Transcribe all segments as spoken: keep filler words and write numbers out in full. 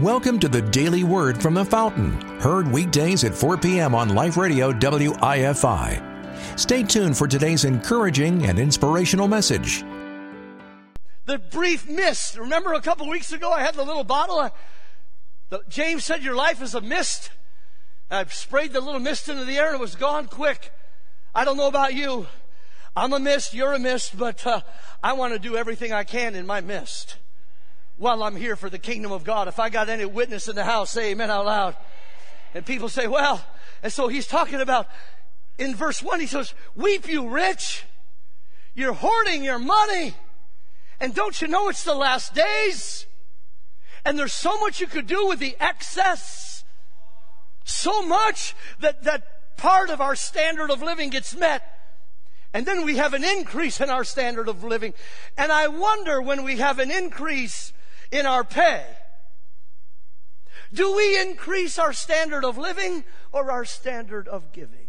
Welcome to the Daily Word from the Fountain, heard weekdays at four p.m. on Life Radio W I F I. Stay tuned for today's encouraging and inspirational message. The brief mist. Remember a couple weeks ago I had the little bottle? I, the, James said your life is a mist. I sprayed the little mist into the air and it was gone quick. I don't know about you. I'm a mist, you're a mist, but uh, I want to do everything I can in my mist while I'm here for the kingdom of God. If I got any witness in the house, say amen out loud. And people say, well, and so he's talking about, in verse one, he says, weep you rich. You're hoarding your money. And don't you know it's the last days? And there's so much you could do with the excess. So much that that part of our standard of living gets met. And then we have an increase in our standard of living. And I wonder, when we have an increase in our pay, do we increase our standard of living or our standard of giving?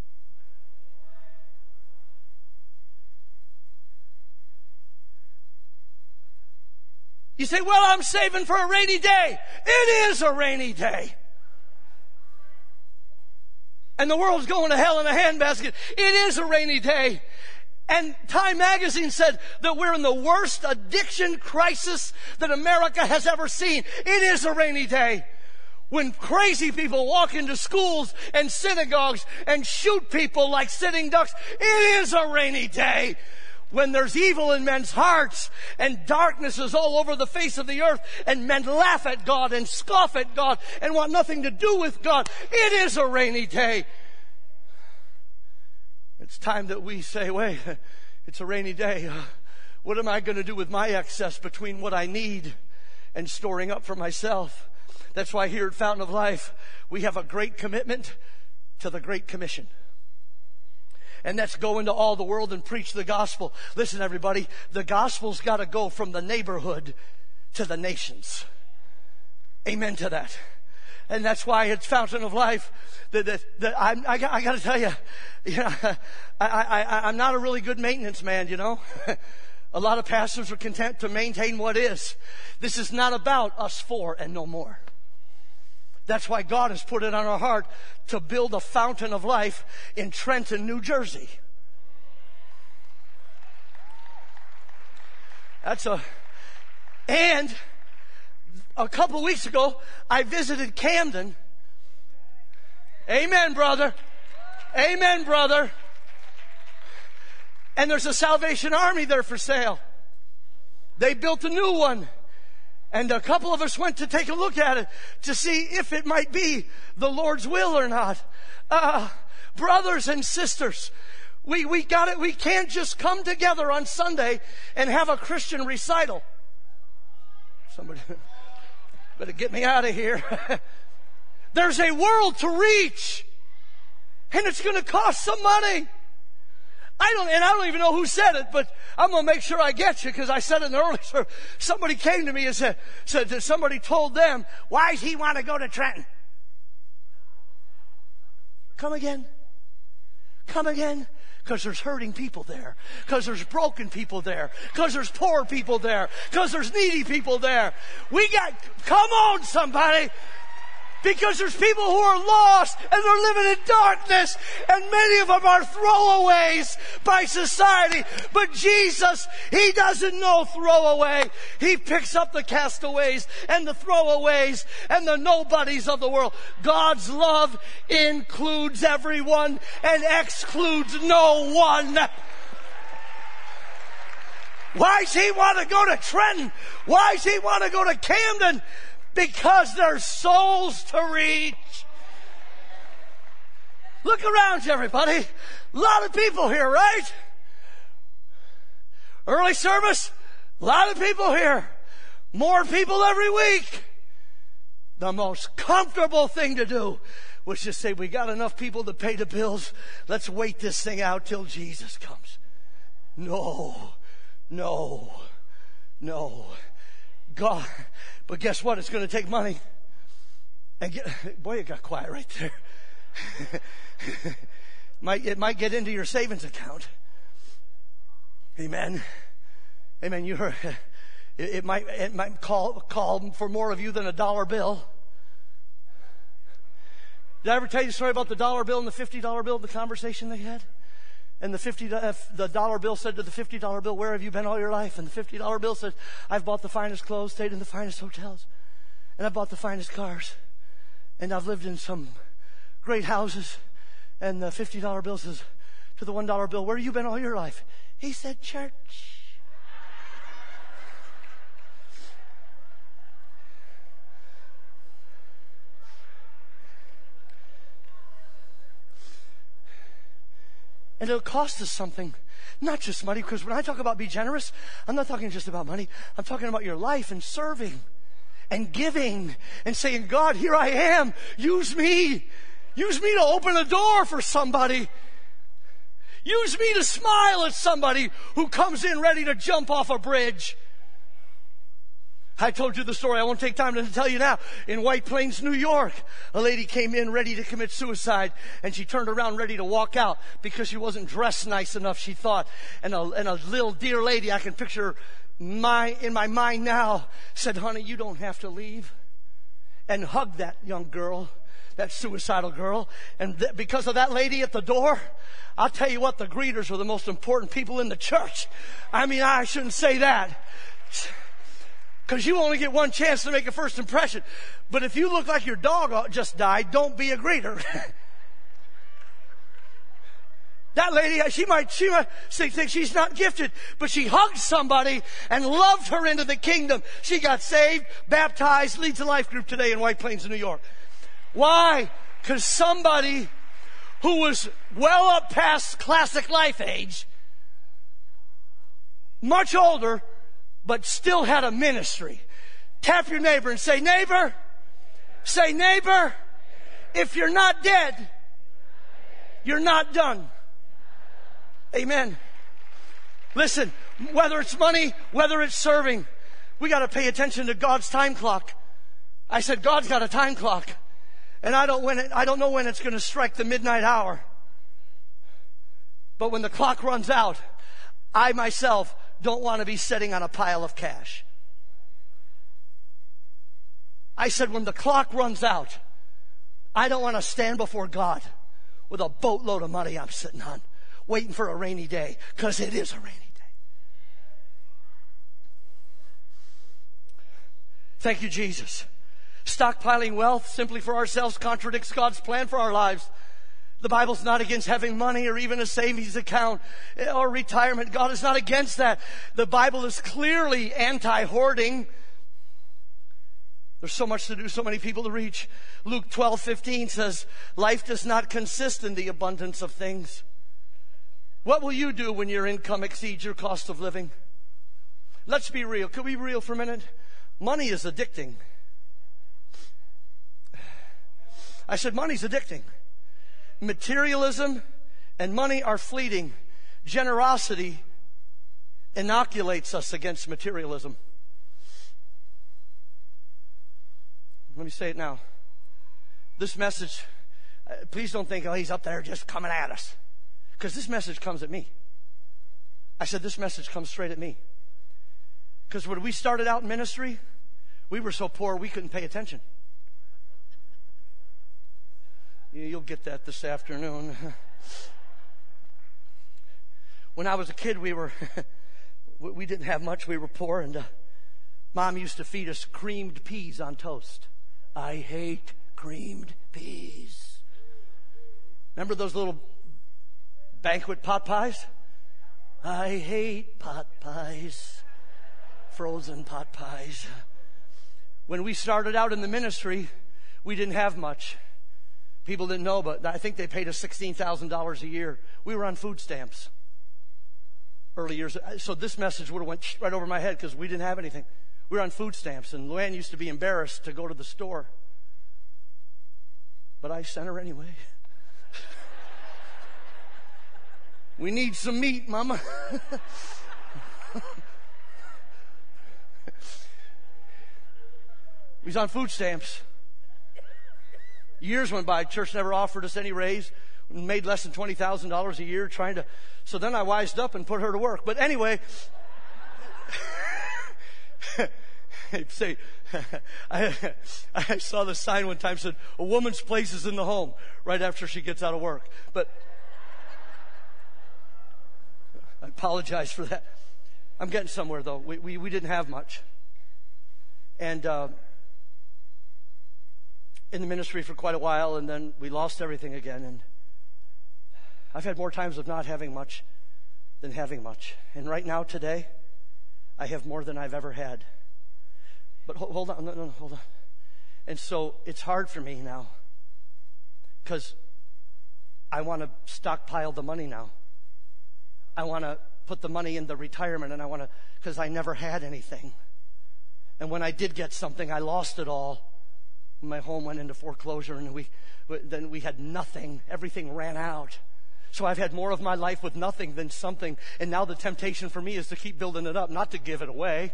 You say, well, I'm saving for a rainy day. It is a rainy day. And the world's going to hell in a handbasket. It is a rainy day. And Time magazine said that we're in the worst addiction crisis that America has ever seen. It is a rainy day. When crazy people walk into schools and synagogues and shoot people like sitting ducks, it is a rainy day. When there's evil in men's hearts and darkness is all over the face of the earth and men laugh at God and scoff at God and want nothing to do with God, it is a rainy day. It's time that we say, wait, it's a rainy day. Uh, what am I going to do with my excess between what I need and storing up for myself? That's why here at Fountain of Life, we have a great commitment to the Great Commission. And that's go into all the world and preach the gospel. Listen, everybody, the gospel's got to go from the neighborhood to the nations. Amen to that. And that's why it's Fountain of Life. That, that, that I'm, I, I got to tell you, you know, I, I, I'm not a really good maintenance man, you know. A lot of pastors are content to maintain what is. This is not about us four and no more. That's why God has put it on our heart to build a Fountain of Life in Trenton, New Jersey. That's a, and a couple of weeks ago, I visited Camden. Amen, brother. Amen, brother. And there's a Salvation Army there for sale. They built a new one. And a couple of us went to take a look at it to see if it might be the Lord's will or not. Uh, brothers and sisters, we, we got it. We can't just come together on Sunday and have a Christian recital. Somebody better get me out of here. There's a world to reach, and it's going to cost some money. I don't, and I don't even know who said it, but I'm going to make sure I get you, because I said it in the early service. Somebody came to me and said, said that somebody told them, why does he want to go to Trenton? Come again? Come again? Because there's hurting people there. Because there's broken people there. Because there's poor people there. Because there's needy people there. We got, come on somebody. Because there's people who are lost and they're living in darkness, and many of them are throwaways by society. But Jesus, He doesn't know throwaway. He picks up the castaways and the throwaways and the nobodies of the world. God's love includes everyone and excludes no one. Why does He want to go to Trenton? Why does He want to go to Camden? Because there's souls to reach. Look around you, everybody. A lot of people here, right? Early service, a lot of people here. More people every week. The most comfortable thing to do was just say, we got enough people to pay the bills. Let's wait this thing out till Jesus comes. No, no, no. God, but guess what? It's going to take money. And get, boy, it got quiet right there. might, it might get into your savings account. Amen. Amen. You heard. It, it might, it might call, call for more of you than a dollar bill. Did I ever tell you the story about the dollar bill and the fifty dollar bill, the conversation they had? And the fifty, uh, the dollar bill said to the fifty dollar bill, where have you been all your life? And the fifty dollar bill says, I've bought the finest clothes, stayed in the finest hotels, and I've bought the finest cars, and I've lived in some great houses. And the fifty dollar bill says to the one dollar bill, where have you been all your life? He said, church. And it'll cost us something, not just money, because when I talk about be generous, I'm not talking just about money. I'm talking about your life and serving and giving and saying, God, here I am. Use me. Use me to open a door for somebody. Use me to smile at somebody who comes in ready to jump off a bridge. I told you the story. I won't take time to tell you now. In White Plains, New York, a lady came in ready to commit suicide, and she turned around ready to walk out because she wasn't dressed nice enough, she thought. And a, and a little dear lady, I can picture my, in my mind now, said, honey, you don't have to leave. And hugged that young girl, that suicidal girl. And th- because of that lady at the door, I'll tell you what, the greeters were the most important people in the church. I mean, I shouldn't say that, because you only get one chance to make a first impression. But if you look like your dog just died, don't be a greeter. That lady, she might, she might think she's not gifted, but she hugged somebody and loved her into the kingdom. She got saved, baptized, leads a life group today in White Plains, New York. Why? Because somebody who was well up past classic life age, much older, but still had a ministry. Tap your neighbor and say, neighbor, say, neighbor, if you're not dead, you're not done. Amen. Listen, whether it's money, whether it's serving, we got to pay attention to God's time clock. I said, God's got a time clock, and I don't when it, I don't know when it's going to strike the midnight hour. But when the clock runs out, I myself don't want to be sitting on a pile of cash. I said, when the clock runs out, I don't want to stand before God with a boatload of money I'm sitting on, waiting for a rainy day, because it is a rainy day. Thank you, Jesus. Stockpiling wealth simply for ourselves contradicts God's plan for our lives. The Bible's not against having money or even a savings account or retirement. God is not against that. The Bible is clearly anti-hoarding. There's so much to do, so many people to reach. Luke twelve fifteen says, life does not consist in the abundance of things. What will you do when your income exceeds your cost of living? Let's be real. Can we be real for a minute? Money is addicting. I said money's addicting. Materialism and money are fleeting. Generosity inoculates us against materialism. Let me say it now. This message, uh, please don't think, oh, he's up there just coming at us. Because this message comes at me. I said this message comes straight at me. Because when we started out in ministry, we were so poor we couldn't pay attention. You'll get that this afternoon. When I was a kid, we were we didn't have much. We were poor, and uh, Mom used to feed us creamed peas on toast. I hate creamed peas. Remember those little banquet pot pies? I hate pot pies. Frozen pot pies. When we started out in the ministry, we didn't have much. People didn't know, but I think they paid us sixteen thousand dollars a year. We were on food stamps early years. So this message would have went right over my head because we didn't have anything. We were on food stamps, and Luann used to be embarrassed to go to the store. But I sent her anyway. We need some meat, Mama. We was on food stamps. Years went by. Church never offered us any raise. We made less than twenty thousand dollars a year trying to... So then I wised up and put her to work. But anyway... They say, I, I saw the sign one time said, a woman's place is in the home right after she gets out of work. But I apologize for that. I'm getting somewhere, though. We we, we didn't have much. And uh, in the ministry for quite a while, and then we lost everything again. And I've had more times of not having much than having much. And right now, today, I have more than I've ever had. But hold, hold on, no, no, no, hold on. And so it's hard for me now because I want to stockpile the money now. I want to put the money in the retirement, and I want to, because I never had anything. And when I did get something, I lost it all. My home went into foreclosure, and we then we had nothing. Everything ran out. So I've had more of my life with nothing than something. And now the temptation for me is to keep building it up, not to give it away.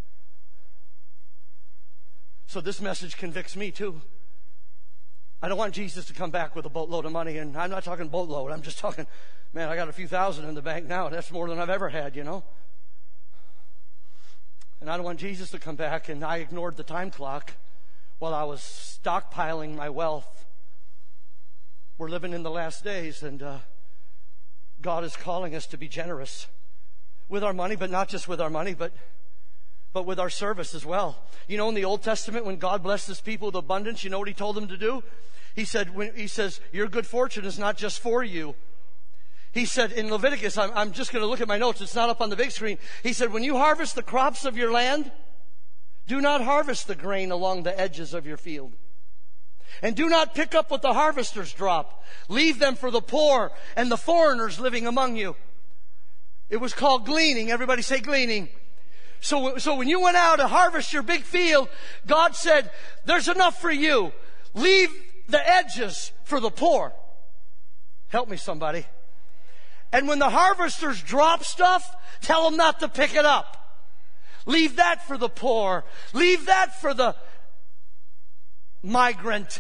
So this message convicts me too. I don't want Jesus to come back with a boatload of money. And I'm not talking boatload. I'm just talking, man, I got a few thousand in the bank now. That's more than I've ever had, you know. And I don't want Jesus to come back. And I ignored the time clock while I was stockpiling my wealth. We're living in the last days, and uh, God is calling us to be generous with our money, but not just with our money, but but with our service as well. You know, in the Old Testament, when God blessed his people with abundance, you know what he told them to do? He said, when, he says, your good fortune is not just for you. He said in Leviticus, I'm, I'm just going to look at my notes, it's not up on the big screen. He said, when you harvest the crops of your land, do not harvest the grain along the edges of your field. And do not pick up what the harvesters drop. Leave them for the poor and the foreigners living among you. It was called gleaning. Everybody say gleaning. So, so when you went out to harvest your big field, God said, there's enough for you. Leave the edges for the poor. Help me, somebody. And when the harvesters drop stuff, tell them not to pick it up. Leave that for the poor. Leave that for the migrant.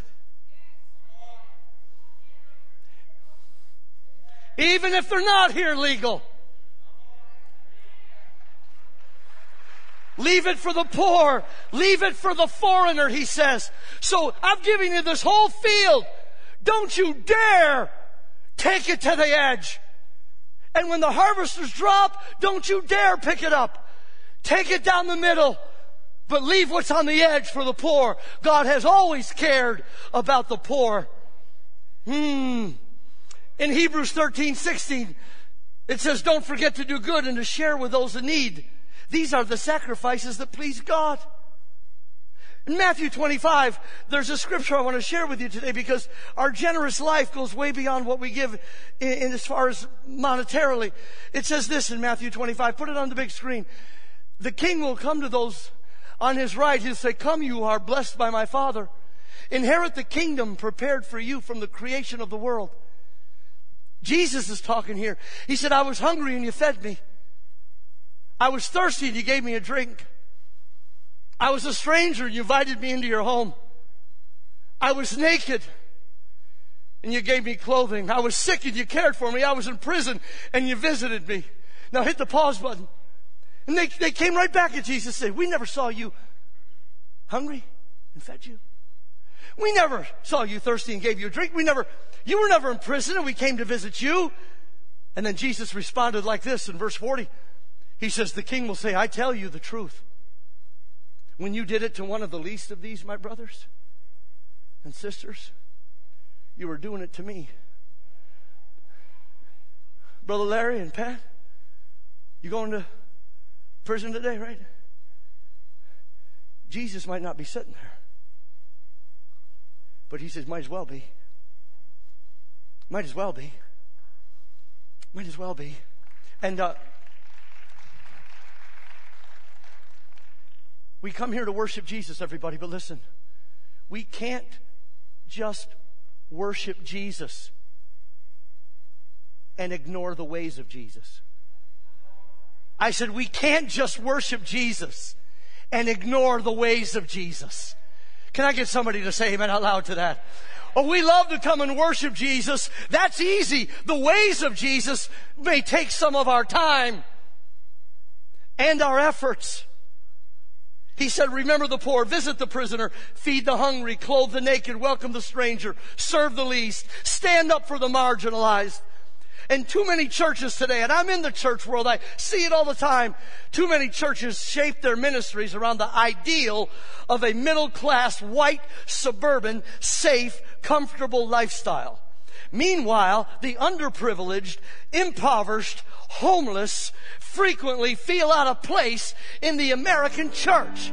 Even if they're not here legal. Leave it for the poor. Leave it for the foreigner, he says. So I'm giving you this whole field. Don't you dare take it to the edge. And when the harvesters drop, don't you dare pick it up. Take it down the middle, but leave what's on the edge for the poor. God has always cared about the poor. Hmm. In Hebrews thirteen sixteen, it says, don't forget to do good and to share with those in need. These are the sacrifices that please God. In Matthew twenty-five, there's a scripture I want to share with you today because our generous life goes way beyond what we give in, in as far as monetarily. It says this in Matthew twenty-five. Put it on the big screen. The king will come to those on his right. He'll say, come, you are blessed by my Father. Inherit the kingdom prepared for you from the creation of the world. Jesus is talking here. He said, I was hungry and you fed me. I was thirsty and you gave me a drink. I was a stranger and you invited me into your home. I was naked and you gave me clothing. I was sick and you cared for me. I was in prison and you visited me. Now hit the pause button. And they, they came right back at Jesus and said, we never saw you hungry and fed you. We never saw you thirsty and gave you a drink. We never, you were never in prison and we came to visit you. And then Jesus responded like this in verse forty. He says, the king will say, I tell you the truth. When you did it to one of the least of these, my brothers and sisters, you were doing it to me. Brother Larry and Pat, you going to prison today, right? Jesus might not be sitting there. But he says, might as well be. Might as well be. Might as well be. And uh, we come here to worship Jesus, everybody, but listen. We can't just worship Jesus and ignore the ways of Jesus. I said we can't just worship Jesus and ignore the ways of Jesus. Can I get somebody to say amen out loud to that? Oh, we love to come and worship Jesus. That's easy. The ways of Jesus may take some of our time and our efforts. He said, remember the poor, visit the prisoner, feed the hungry, clothe the naked, welcome the stranger, serve the least, stand up for the marginalized. And too many churches today, and I'm in the church world, I see it all the time, too many churches shape their ministries around the ideal of a middle-class, white, suburban, safe, comfortable lifestyle. Meanwhile, the underprivileged, impoverished, homeless frequently feel out of place in the American church.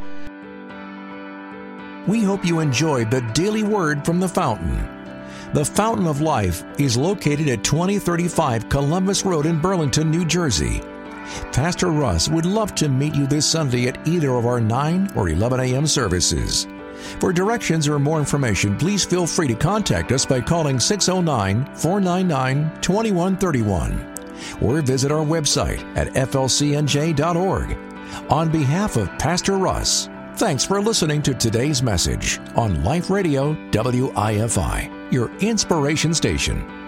We hope you enjoyed the Daily Word from the Fountain. The Fountain of Life is located at twenty thirty-five Columbus Road in Burlington, New Jersey. Pastor Russ would love to meet you this Sunday at either of our nine or eleven a.m. services. For directions or more information, please feel free to contact us by calling six oh nine, four nine nine, two one three one or visit our website at f l c n j dot org. On behalf of Pastor Russ, thanks for listening to today's message on Life Radio W I F I, your inspiration station.